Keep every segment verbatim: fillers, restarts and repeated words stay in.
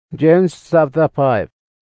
James chapter five.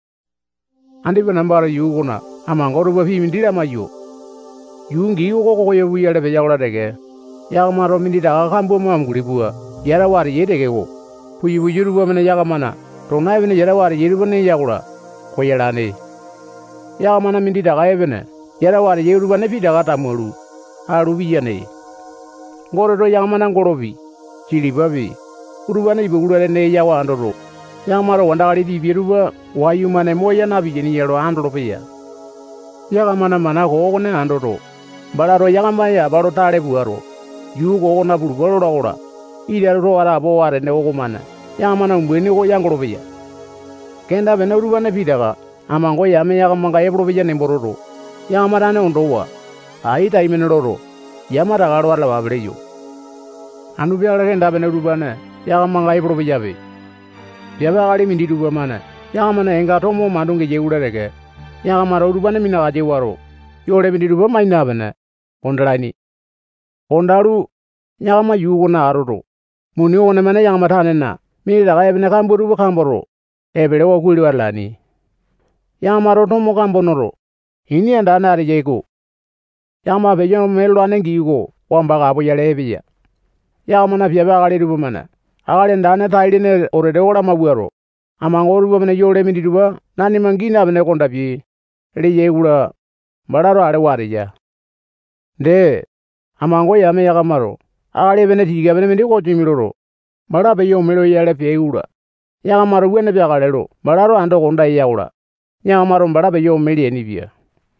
Andi benambara yuguna amangoru bafi mindira mayu. Yungi ugo ko yebu yale be yawla dege. Yagamaro mindira kambo mam gulibua. Yara wari yedege go. Puyi bujuru ba mena yagamana. Tona bene yara wari yeru bene yagula. Ko yalane. Yagamana mindira ga ebene. Yara wari yeru bene fi daga tamuru. Haru biyane. Ngoro do yagamana ngorobi. Chili babi. Urubane ibugulare ne yawa andoro. Yagamaro wandari di biruba wayu mane moya na bijeni yero andoro pia. Yagamana mana go ne andoro. Bararo yagamaya baro tare buaro. Yugo na bulboro ora. Ida ro ara bo are ne go mana. Yagamana mbweni go yangoro pia. Kenda bene urubane bidaga. Amango yame yagamanga ebro pia ne bororo. Yagamara ne ondowa. Aita imenoro. Yamara garo ala babreyo. Anu biara kenda bene urubane. Yagamanga ebro pia be. Biaba kali mindi duba mana. Yagamana enga tomo mandunge je urereke. Yagamara urubane mina aje waro. Yore mindi duba maina bana. Ondalani. Ondaru yagama yugo na aroro. Muni one mana yagama tanena. Mi daga ebene kamburu kamboro. Ebere wo kuli warlani. Yagamaro tomo kambonoro. Ini anda na rejeko. Yagama bejo melo anengi yugo. Wamba gabo yale ebiya. Yagamana biaba kali duba mana. Agale ndane taidine orede ora mabuaro. Amangoru bamene yore mindi duba nani mangina bene kondapi. Reye ura bararo are warija. De amango yame yagamaro. Agale bene tiga bene mindi ko timiroro. Bara be yo melo yale pe ura. Yagamaro wene be agalero. Bararo ando konda yaura. Yagamaro bara be yo meli enibia.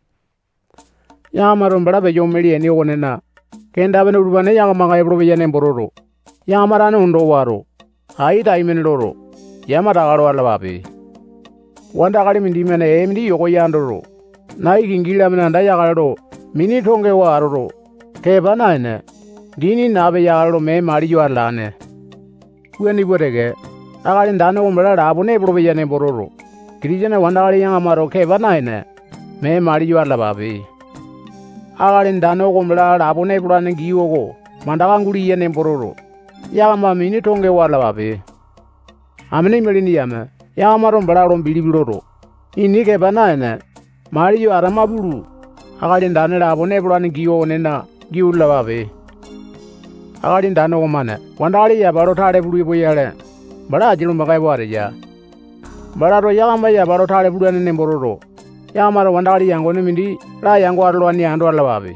Yagamaro bara be yo meli eni onena. Kenda bene urbane yagamanga ebro be yane bororo. Yamarane undo waro. Hai taimen loro. Yamara garo ala babe. Wanda kali mindi mene e mindi yoko yandoro. Nai kingila mena nda yagaro. Mini tonge waro. Ke bana ene. Dini nabe yagaro me mari yo lane. Kueni borege. Agali ndane umbra rabune probe yane bororo. Krijene wanda kali yangamaro ke bana ene. Me mari yo ala babe. Agali ndane umbra rabune prane giyogo. Mandaganguri yane bororo. Yagama mini tonge wala babe. Amene melini yama. Yagamaro mbara rom bilibiloro. Ini ke bana ene. Mari yo arama bulu. Agali ndane rabune prane giyo nena giulla babe. Agali ndane omane. Wandali ya baro tare bulu boyale. Bara ajilu magai ware ya. Bara ro yagama ya baro tare bulu nene bororo. Yagamaro wandali yango ne mindi la yango arlo ani ando ala babe.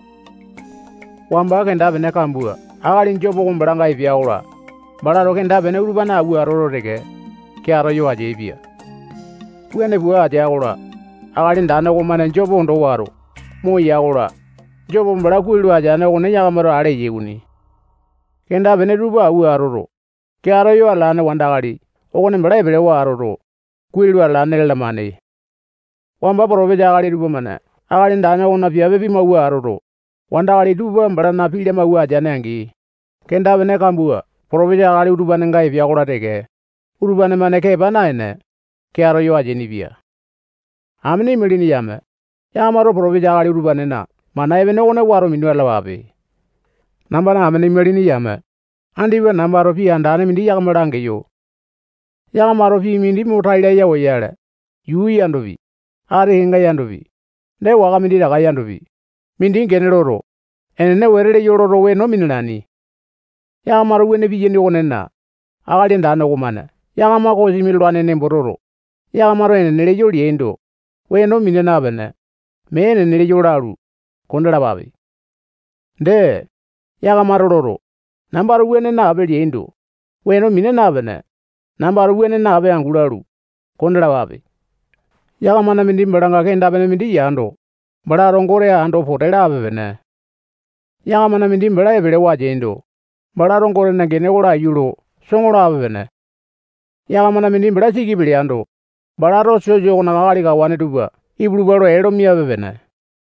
Wamba kenda bene kambua. Agali njobo kumbaranga ivya ura. Bararo kenda bene urubana abu aroro rege. Kiaro yo aje ivya. Uene bua aje ura. Agali ndana kumane njobo ndo waro. Mo ya ura. Njobo mbara kuilu aje ane kune yagamaro are yeguni. Kenda bene ruba abu aroro. Kiaro yo alane wandagali. Okone mbara ebele wa aroro. Kuilu alane lamane. Wamba porobe jagali ruba mana. Agali ndana kuna pia bebi mabu aroro. Wandali duba mbara na pile maua janengi. Kenda bene kambua. Proveja gali urubane ngai vya kora teke. Urubane mane ke bana ene. Kiaro yo aje nibia. Amni melini yame. Yamaro proveja gali urubane na. Mana ebene one waro minuela wabe. Nambana amni melini yame. Andiwe nambaro pi andane mindi yagamarange yo. Yagamaro pi mindi mutaile ya woyale. Yui andovi. Are hinga yandovi. Ne waga mindi daga yandovi. Mindi generoro. Ene werele yororo we no minani. Yagamaro wene bijeni onena. Agali ndana kumana. Yagama ko similwane ne bororo. Yagamaro ene nele yoli endo. We no minena bene. Me ene nele yoraru. Kondala babe. De. Yagamaro roro. Nambaro wene na abeli endo. We no minena bene. Nambaro wene na abe angularu. Kondala babe. Yagamana mindi mbaranga kenda bene mindi yando. Bara rongore ando potera bene. Yagamana mindi mbara ebele waje endo. Bara rongore na gene ora yulo. Songora bene. Yagamana mindi mbara sigi bele ando. Bara ro sojo na gali ga wane duba. Iblu baro edo miya bene.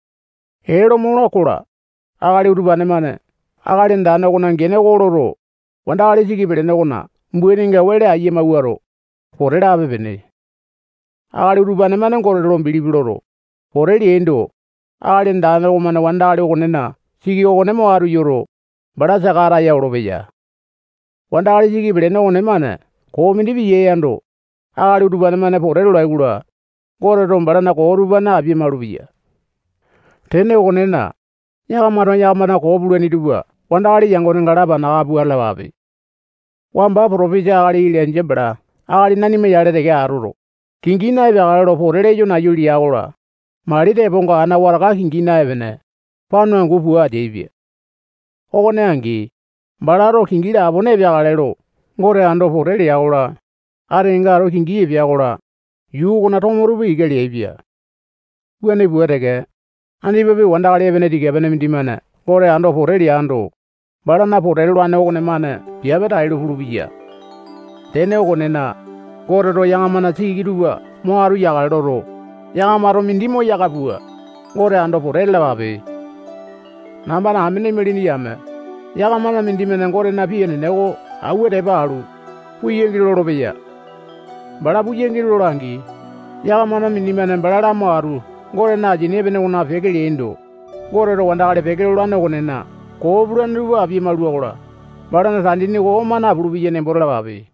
Edo mono kora. Agali urubane mane. Agali ndana kuna gene gororo. Wanda gali sigi bele na mbweni nga wele aye mawaro. Potera bene. Agali urubane mane ngororo mbili biloro. Poreli endo. Agali ndana kumana wandali okonena. Sigi okone mawaru yoro. Bara sakara ya urobeya. Wandali sigi bile no one mana. Ko mindi biye ando. Akali utubana mane porelo laikula. Gore rombarana ko urubana abye marubia. Tene okonena. Yakamano yakamana ko bulweni dubwa. Wandakali yango ngalaba na abu ala babe. Wamba province akali ile njebra. Akali nani me yare de aruro. Kingina ibe akali porele jo na yuli yakola. Marite bonga ana waraka kingina ibene. Pano ngupu ade ibye. Okone angi. Balaro kingira abone byakalelo. Ngore ando porele yakola. Are ngaro kingi byakola. Yu kona tomorubi igeli ibya. Bwene bweteke. Andi bebe wandakali ibene dige ibene mindimane. Ngore ando porele ando. Balana porele wane okone mane. Biabeta ilu hulubiya. Tene okonena. Gore ro yangamana tigiruwa. Moaru yakalero. Yangamaro mindimo yakabua. Ngore ando porele babe. Nambana amene melini yame. Yakamana mindimene ngore na piyene nego. Awete balu. Puyengilo beya. Bala puyengilo rangi. Yakamana mindimene balala moaru. Ngore na jini ebene una fekeli endo. Ngore ro wandakali fekeli lwane okonena. Ko bulan ruwa api maluwa kola. Bala na sandini ko mana bulu biyene borla babe.